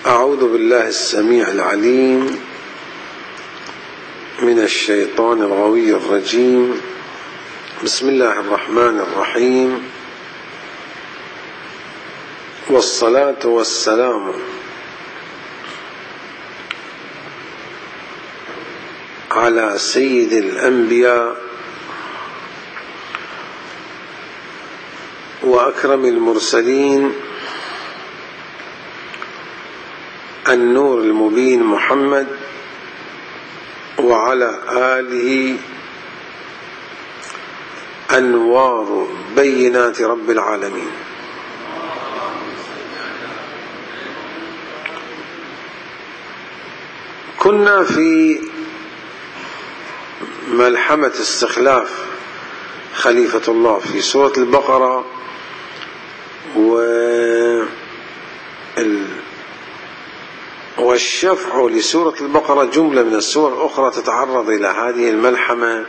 أعوذ بالله السميع العليم من الشيطان الغوي الرجيم. بسم الله الرحمن الرحيم، والصلاة والسلام على سيد الأنبياء وأكرم المرسلين النور المبين محمد، وعلى آله أنوار بينات رب العالمين. كنا في ملحمة استخلاف خليفة الله في سورة البقرة، والشفع لسورة البقرة جملة من السور الأخرى تتعرض إلى هذه الملحمة،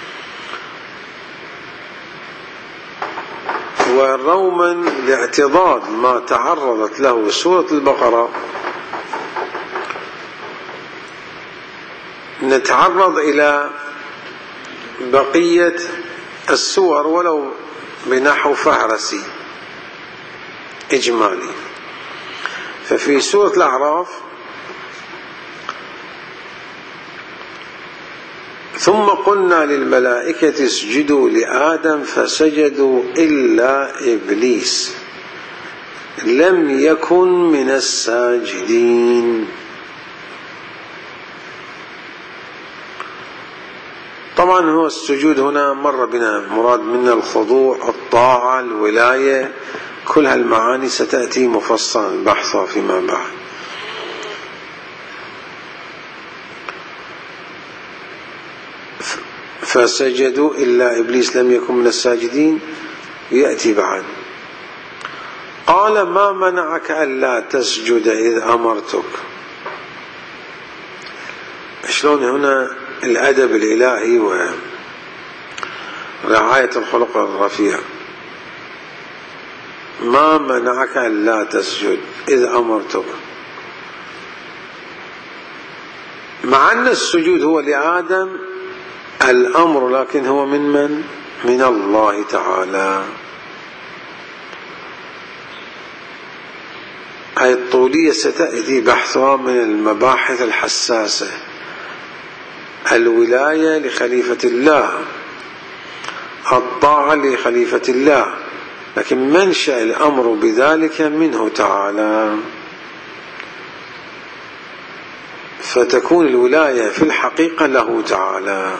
وروما لاعتضاد ما تعرضت له سورة البقرة نتعرض إلى بقية السور ولو بنحو فهرسي إجمالي. ففي سورة الأعراف: ثم قلنا للملائكة اسجدوا لآدم فسجدوا إلا إبليس لم يكن من الساجدين. طبعا هو السجود هنا مر بنا مراد منا الخضوع، الطاعة، الولاية، كل هالمعاني ستأتي مفصلا بحثها فيما بعد. فسجدوا إلا إبليس لم يكن من الساجدين يأتي بعد. قال: ما منعك ألا تسجد إذ أمرتك. شلون هنا الأدب الإلهي ورعاية الخلق الرفيع. ما منعك ألا تسجد إذ أمرتك، مع أن السجود هو لآدم الأمر، لكن هو من الله تعالى. هذه الطولية ستأتي بحثها من المباحث الحساسة. الولاية لخليفة الله، الطاعة لخليفة الله، لكن منشأ الأمر بذلك منه تعالى، فتكون الولاية في الحقيقة له تعالى.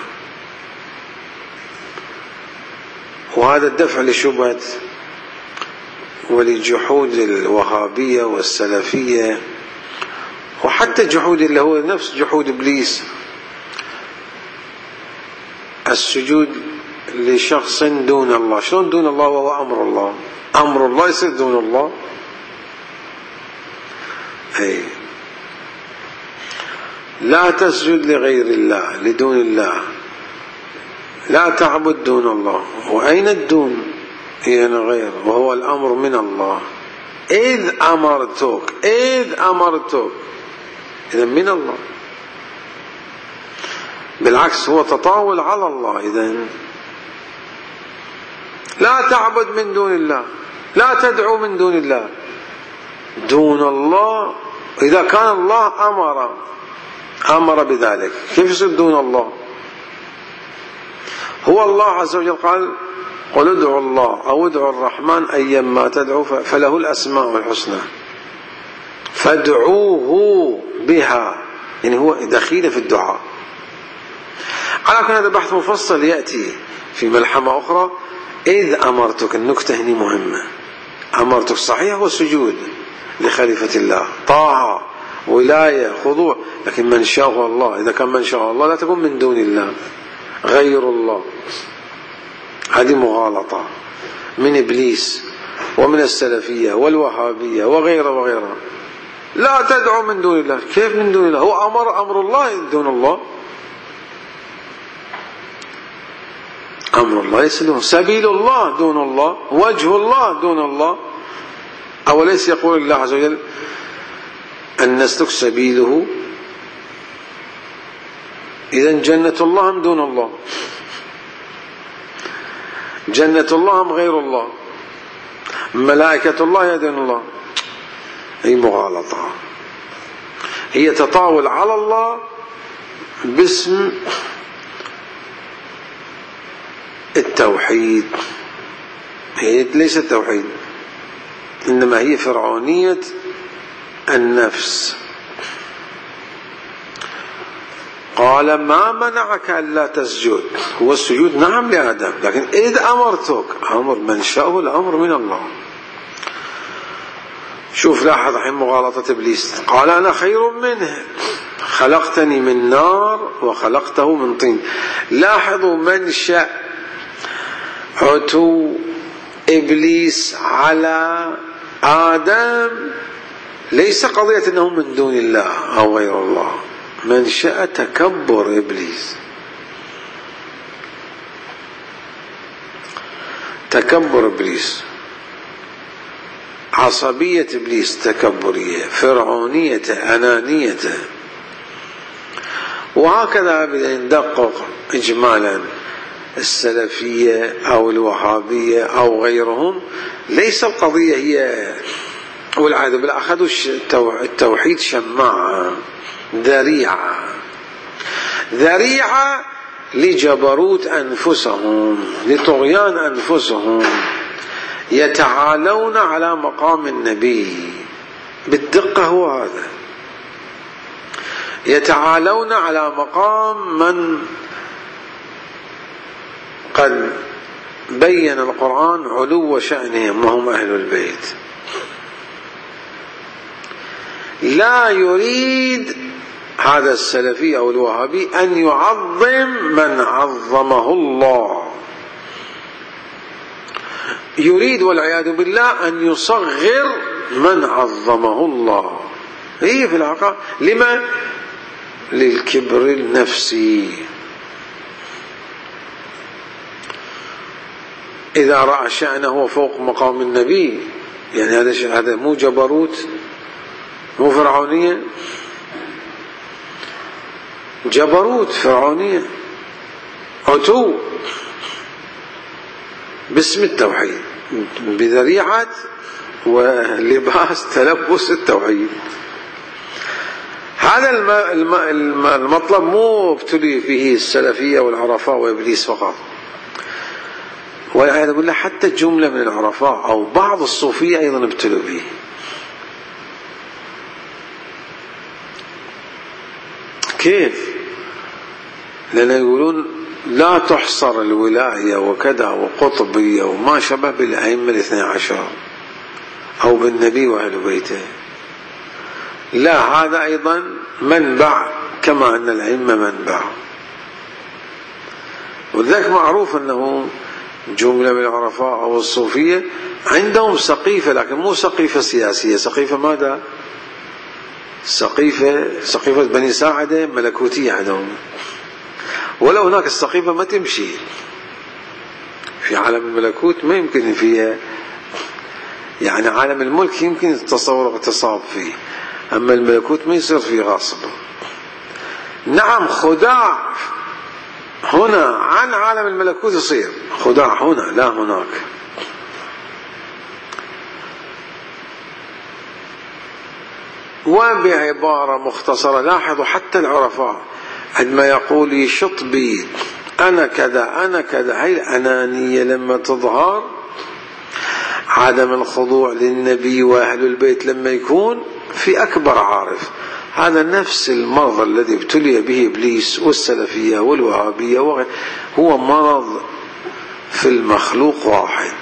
وهذا الدفع لشبهة ولجحود الوهابية والسلفية، وحتى جحود اللي هو نفس جحود إبليس، السجود لشخص دون الله. شلون دون الله وهو أمر الله؟ أمر الله يصير دون الله؟ أي لا تسجد لغير الله، لدون الله، لا تعبد دون الله. وأين الدون؟ هي غير، وهو الأمر من الله. إذ أمرتك، إذ أمرتك، إذا من الله. بالعكس هو تطاول على الله. إذن لا تعبد من دون الله، لا تدعو من دون الله. دون الله إذا كان الله أمر بذلك، كيف يصير دون الله؟ هو الله عز وجل قال: قل ادعوا الله أو ادعوا الرحمن أيما تدعوا فله الأسماء الحسنى فادعوه بها، يعني هو دخيل في الدعاء. على كل هذا بحث مفصل يأتي في ملحمة أخرى. إذ أمرتك، النكتة هنا مهمة. أمرتك صحيح هو سجود لخليفة الله، طاعة، ولاية، خضوع، لكن من شاء الله. إذا كان من شاء الله لا تكون من دون الله غير الله. هذه مغالطة من إبليس ومن السلفية والوهابية وغيرها. لا تدعو من دون الله. كيف من دون الله؟ هو أمر الله دون الله. أمر الله يسلم، سبيل الله دون الله، وجه الله دون الله. أوليس يقول الله عز وجل أن نسلك سبيله، إذن جنة الله أم دون الله؟ جنة الله أم غير الله؟ ملائكة الله يدين الله؟ هي مغالطة، هي تطاول على الله باسم التوحيد. هي ليست توحيد، إنما هي فرعونية النفس. قال ما منعك ألا تسجد، هو السجود نعم لآدم، لكن إذ أمرتك، أمر من شاءه الأمر من الله. شوف لاحظ الحين مغالطة إبليس، قال أنا خير منه خلقتني من نار وخلقته من طين. لاحظوا منشأ عتو إبليس على آدم ليس قضية أنه من دون الله أو غير الله، منشأ تكبر إبليس، تكبر إبليس، عصبية إبليس، تكبرية، فرعونية، أنانية. وهكذا ندقق إجمالا السلفية أو الوهابية أو غيرهم، ليس القضية هي والعياذ بالله أخذوا التوحيد شماعة، ذريعة لجبروت أنفسهم، لطغيان أنفسهم، يتعالون على مقام النبي. بالدقة هو هذا، يتعالون على مقام من قد بين القرآن علو شأنهم وهم أهل البيت. لا يريد هذا السلفي أو الوهابي أن يعظم من عظمه الله، يريد والعياذ بالله أن يصغر من عظمه الله. هي في الحقيقة لما؟ للكبر النفسي. إذا رأى شأنه فوق مقام النبي، يعني هذا مو جبروت، مو فرعونية، جبروت، فرعونية، عتو باسم التوحيد، بذريعة ولباس تلبس التوحيد. هذا المطلب مو ابتلي فيه السلفية والعرفاء وإبليس فقط، والعياذ بالله حتى جملة من العرفاء أو بعض الصوفية أيضا ابتلوا به. كيف؟ لأن يقولون لا تحصر الولاية وكذا وقطبية وما شبه بالأئمة الاثني عشر أو بالنبي وأهل بيته. لا، هذا أيضا منبع كما أن الأئمة منبع. ولذلك معروف أنه جملة من العرفاء أو الصوفية عندهم سقيفة، لكن مو سقيفة سياسية، سقيفة ماذا؟ سقيفة بني ساعدة ملكوتية عندهم. ولو هناك السقيفة ما تمشي في عالم الملكوت، ما يمكن فيها، يعني عالم الملك يمكن التصور واغتصاب فيه، أما الملكوت ما يصير فيه غصب. نعم خداع هنا عن عالم الملكوت يصير خداع هنا لا هناك. وبعبارة مختصرة لاحظوا حتى العرفاء عندما يقول يشط بي أنا كذا أنا كذا، هاي الأنانية لما تظهر، عدم الخضوع للنبي وأهل البيت لما يكون في أكبر عارف، هذا نفس المرض الذي ابتلي به إبليس والسلفية والوهابية هو مرض في المخلوق واحد.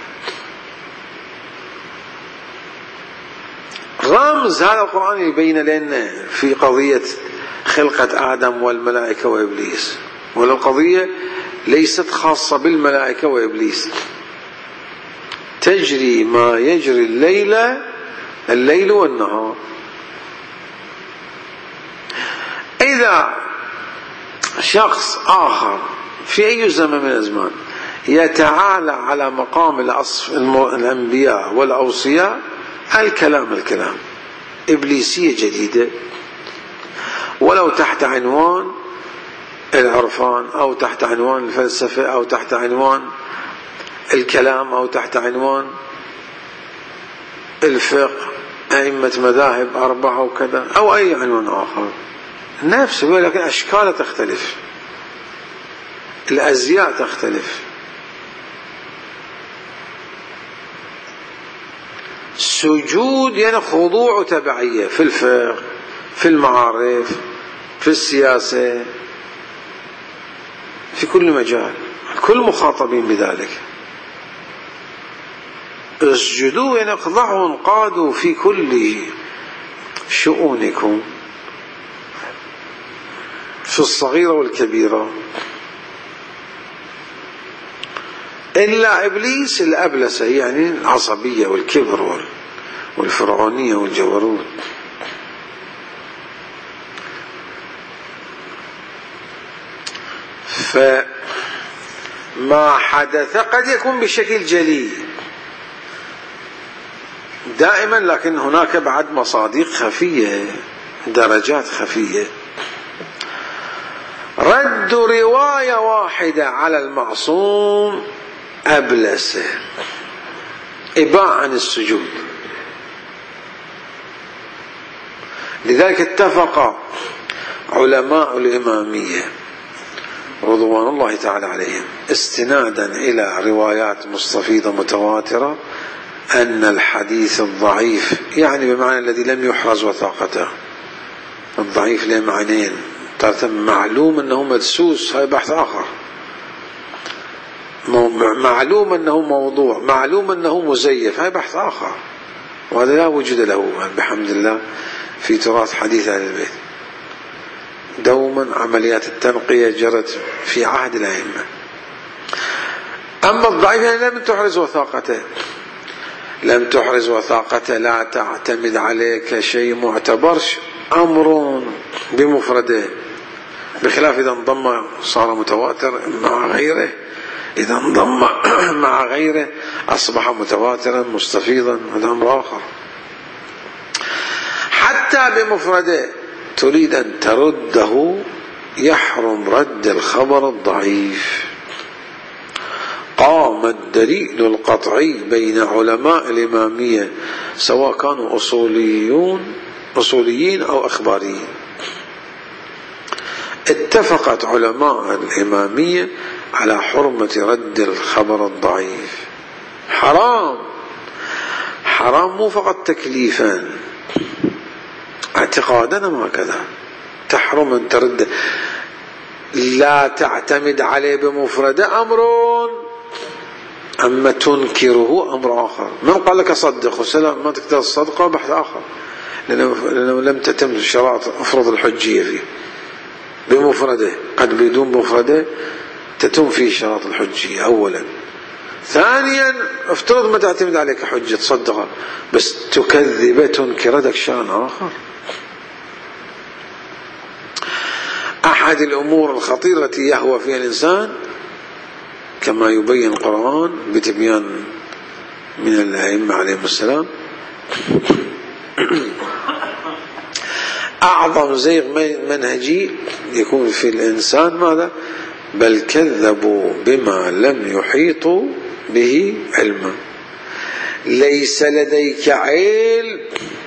رمز هذا القرآن يبين لنا في قضية خلقة آدم والملائكة وإبليس، ولا القضية ليست خاصة بالملائكة وإبليس، تجري ما يجري الليل والنهار. إذا شخص آخر في أي زمن من الأزمان يتعالى على مقام الأنبياء والأوصياء، الكلام إبليسية جديدة، ولو تحت عنوان العرفان أو تحت عنوان الفلسفة أو تحت عنوان الكلام أو تحت عنوان الفقه، أئمة مذاهب 4 وكذا، أو أي عنوان آخر نفسه، ولكن أشكاله تختلف، الأزياء تختلف. سجود يعني خضوع وتبعية في الفقه، في المعارف، في السياسة، في كل مجال، كل مخاطبين بذلك. اسجدوا يعني اخضعوا وانقادوا في كل شؤونكم، في الصغيرة والكبيرة، إلا إبليس الأبلسة، يعني العصبية والكبر والفرعونية والجبروت. فما حدث قد يكون بشكل جلي دائما، لكن هناك بعد مصادق خفية، درجات خفية. رد رواية واحدة على المعصوم أبلسه، إباء عن السجود. لذلك اتفق علماء الإمامية رضوان الله تعالى عليهم استنادا إلى روايات مستفيضة متواترة أن الحديث الضعيف، يعني بمعنى الذي لم يحرز وثاقته، الضعيف له معنيين: معلوم أنه مدسوس، هذا بحث آخر، معلوم أنه موضوع، معلوم أنه مزيف، هذا بحث آخر، وهذا لا وجود له بحمد الله في تراث حديث أهل البيت. دوما عمليات التنقية جرت في عهد الأئمة. أما الضعيف يعني لم تحرز وثاقته، لم تحرز وثاقته، لا تعتمد عليه كشيء معتبرش، أمر بمفرده، بخلاف إذا انضم صار متواتر مع غيره، إذا انضم مع غيره أصبح متواترا مستفيضا، هذا أمر آخر. حتى بمفرده تريد أن ترده يحرم رد الخبر الضعيف. قام الدليل القطعي بين علماء الإمامية سواء كانوا أصوليين أو أخباريين. اتفقت علماء الإمامية على حرمة رد الخبر الضعيف. حرام، حرام مو فقط تكليفا، اعتقادنا هكذا، تحرم أن ترد، لا تعتمد عليه بمفرده أمر، أما تنكره أمر آخر. من قال لك صدقه سلام، ما تقدر تصدقه بحث آخر، لأنه لم تتم شرائط أفرض الحجية فيه بمفرده، قد بدون مفرده تتم فيه شرائط الحجية أولا. ثانيا افترض ما تعتمد عليك حجة تصدقه، بس تكذبه تنكره، ذاك شأن آخر. أحد الأمور الخطيرة التي يهوى فيها الإنسان كما يبين القرآن بتبيان من الأئمة عليهم السلام، أعظم زيغ منهجي يكون في الإنسان ماذا؟ بل كذبوا بما لم يحيطوا به علما. ليس لديك علم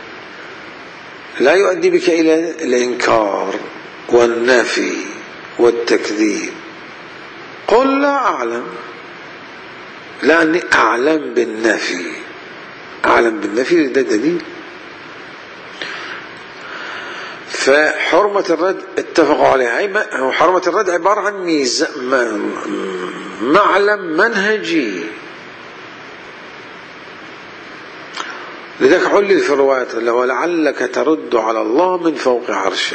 لا يؤدي بك إلى الإنكار والنفي والتكذيب. قل لا أعلم، لأني أعلم بالنفي، أعلم بالنفي ده دليل. فحرمة الرد اتفقوا عليها، حرمة الرد عبارة عن معلم منهجي. لذلك علل في الروايات ولعلك ترد على الله من فوق عرشه.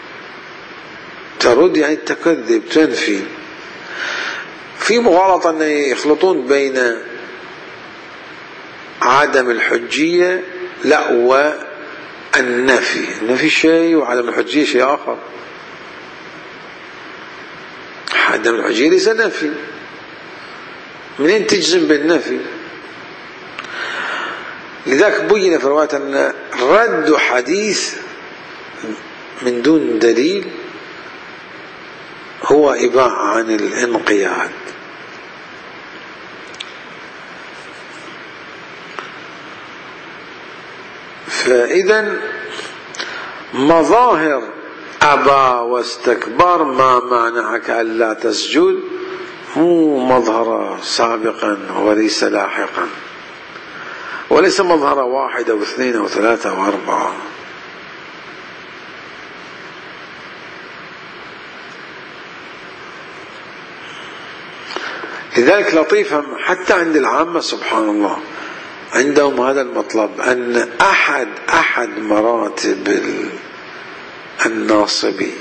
ترد يعني تكذب، تنفي. في مغالطة أن يخلطون بين عدم الحجية لا والنفي. النفي شيء وعدم الحجية شيء آخر. عدم الحجية ليس نفي، منين تجزم بالنفي؟ لذلك بين في رواية أن رد حديث من دون دليل هو إباعة عن الانقياد. فإذا مظاهر أبى واستكبر ما منعك ألا تسجد مو مظهر سابقا وليس لاحقا، وليس مظهر واحد أو اثنين أو ثلاثة أو أربعة. لذلك لطيفا حتى عند العامة سبحان الله عندهم هذا المطلب، أن أحد مراتب الناصبي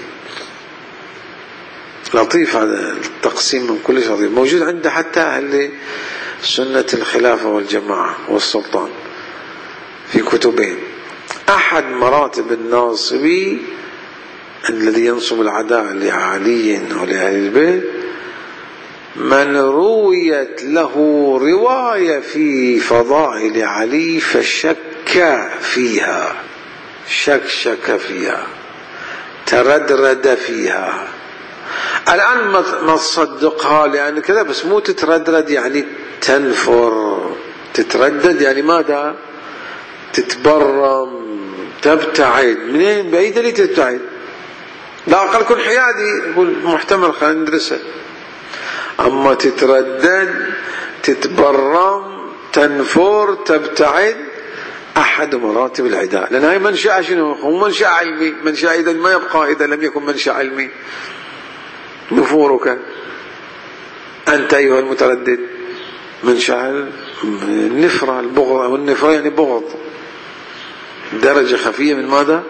لطيف، هذا التقسيم من كل شيء لطيف، موجود عند حتى أهل سنة الخلافة والجماعة والسلطان في كتبين. أحد مراتب الناصبي الذي ينصب العداء لعلي ولأهل البيت من رويت له رواية في فضائل علي فشك فيها، شك فيها، تردد فيها. الآن ما تصدقها لأن كذا، بس مو تتردد يعني تنفر، تتردد يعني ماذا؟ تتبرم، تبتعد. منين؟ بأي دليل تبتعد؟ لا أقل كن حيادي، يقول محتمل خلينا ندرسه. أما تتردد، تتبرم، تنفر، تبتعد، أحد مراتب العداء. لأن هاي منشأ شنو؟ هو منشأ علمي. منشأ إذا ما يبقى إذا لم يكن منشأ علمي. نفورك أنت أيها المتردد منشأ النفرة، البغض، أو النفرة يعني بغض، درجة خفية من ماذا؟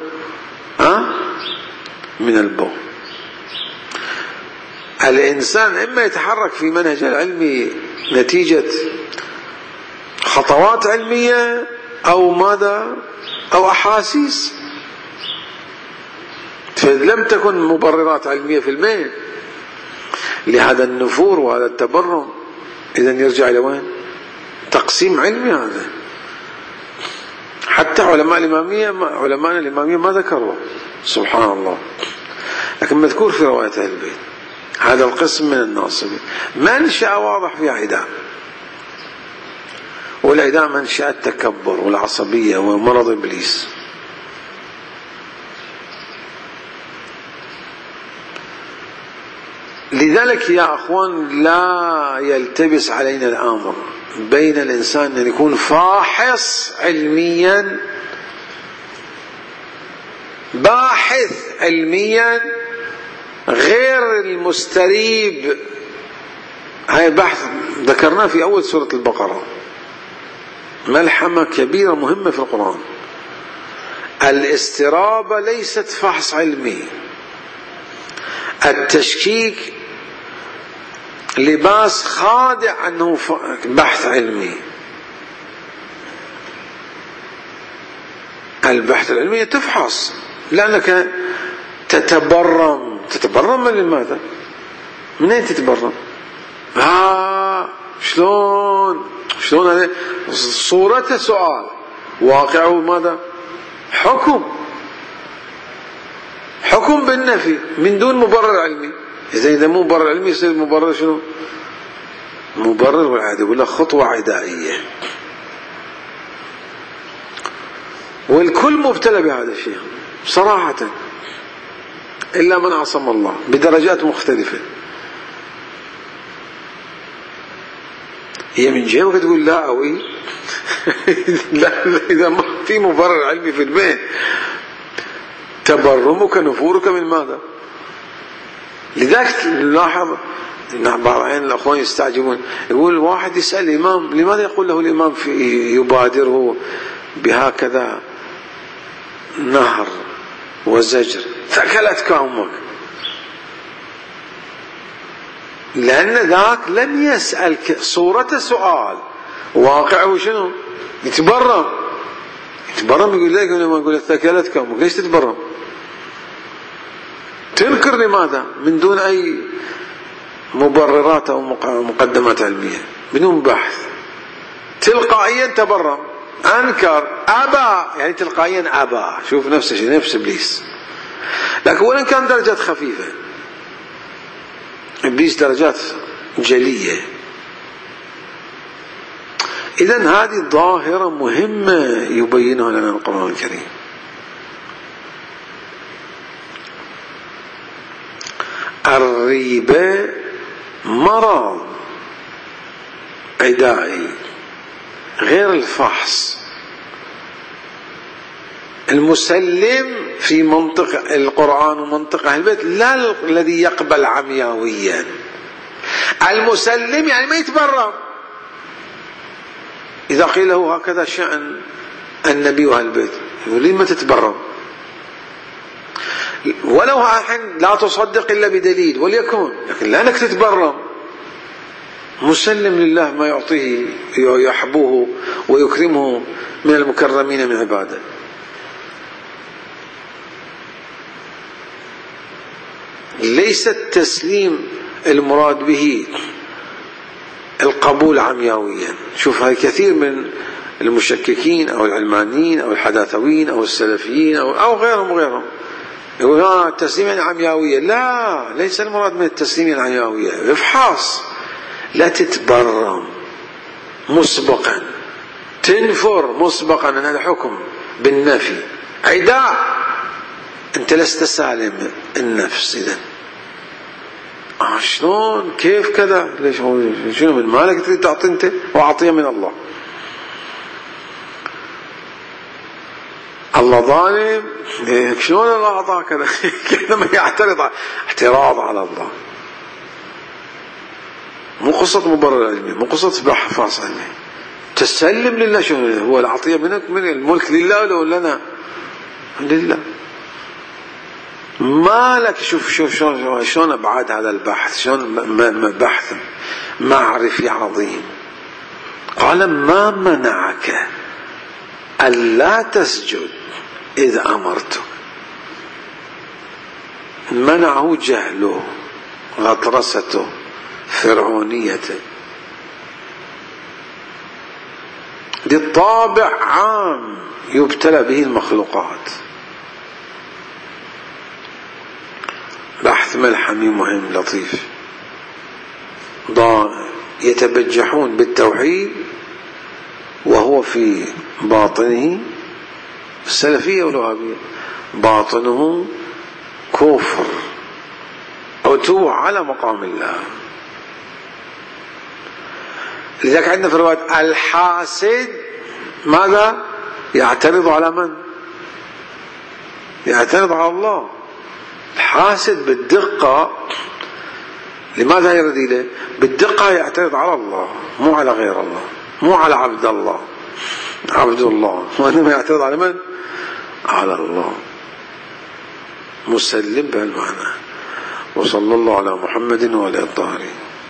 من البغض. الإنسان إما يتحرك في منهج العلمي نتيجة خطوات علمية أو ماذا؟ أو أحاسيس. فلم تكن مبررات علمية في المين لهذا النفور وهذا التبرم. إذن يرجع إلى وين؟ تقسيم علمي هذا. حتى علماء الإمامية ما ذكروا سبحان الله، لكن مذكور في رواية أهل البيت هذا القسم من الناصبين. منشأ واضح في عداء، والعداء منشأ التكبر والعصبية ومرض إبليس. لذلك يا أخوان لا يلتبس علينا الأمر بين الإنسان أن يكون فاحص علميا، باحث علميا، غير المستريب. هاي البحث ذكرناه في أول سورة البقرة، ملحمة كبيرة مهمة في القرآن. الاسترابة ليست فحص علمي، التشكيك لباس خادع أنه بحث علمي. البحث العلمي تفحص، لأنك تتبرم من ماذا؟ من أين تتبرم؟ شلون هذا؟ صورته سؤال، واقعه ماذا؟ حكم بالنفي من دون مبرر علمي. إذا مو مبرر علمي يصير مبرر شنو؟ مبرر والعادي، ولا خطوة عدائية. والكل مبتلى بهذا الشيء صراحة، إلا من عصم الله بدرجات مختلفة. هي من جهة تقول لا أو إيه لا، إذا ما في مبرر علمي في البيت تبرمك نفورك من ماذا؟ لذلك نلاحظ بعض الأحيان الأخوان يستعجبون، يقول واحد يسأل الإمام لماذا يقول له الإمام يبادره بهكذا نهر وزجر، ثكلتك أمك. لأن ذاك لم يسأل صورة سؤال، واقعه شنو؟ يتبرم يقول لك لما يقول ثكلتك أمك، ليش تتبرم؟ تنكر لماذا؟ من دون أي مبررات أو مقدمات علمية، بدون بحث، تلقائيا تبرم. أنكر أبى، يعني تلقائيا أبى. شوف نفس الشيء، نفس إبليس، لكن وإن كان درجات خفيفة. إبليس درجات جلية. إذن هذه ظاهرة مهمة يبينها لنا القرآن الكريم. الريبة مرض عدائي غير الفحص. المسلم في منطق القرآن ومنطق أهل البيت لا الذي يقبل عمياويا. المسلم يعني ما يتبرم. إذا قيل له هكذا شأن النبي وأهل البيت يقول لي ما تتبرم، ولو الحين لا تصدق إلا بدليل وليكن، لكن لا أنك تتبرم. مسلم لله ما يعطيه يحبوه ويكرمه من المكرمين من عباده. ليس التسليم المراد به القبول عمياويا. شوف هاي كثير من المشككين أو العلمانيين أو الحداثويين أو السلفيين أو غيرهم يقول التسليم يعني عمياوية. لا، ليس المراد من التسليم يعني عمياوية، افحاص. لا تتبرم مسبقا، تنفر مسبقا عن الحكم بالنفي، عداء. أنت لست سالم النفس. إذن شلون كيف كذا؟ ليش شنو من مالك تريد تعطي أنت وأعطيه من الله؟ الله ظالم، شلون الله أعطاه كذا؟ كذا ما يعترض، اعتراض على الله. مو قصة مبرر علمي، مو قصة بحث علمي. تسلم لله. شنو هو العطية منك؟ من الملك لله ولا لنا؟ لله. ما لك. شوف شلون ابعاد هذا البحث، شلون بحث معرفي عظيم. قال ما منعك ألا تسجد إذ أمرتك. منعه جهله، غطرسته، فرعونيته. للطابع عام يبتلى به المخلوقات. بحث ملحمي مهم لطيف. يتبجحون بالتوحيد وهو في باطنه السلفية والوهابية، باطنه كفر عتو على مقام الله. لذلك عندنا في الرواية الحاسد ماذا؟ يعترض على من؟ يعترض على الله. الحاسد بالدقة، لماذا يرد إليه؟ بالدقة يعترض على الله، مو على غير الله، مو على عبد الله، عبد الله، وإنما يعترض على من؟ على الله. مسلم بهالمعنى. وصلى الله على محمد وعلى الطاهرين.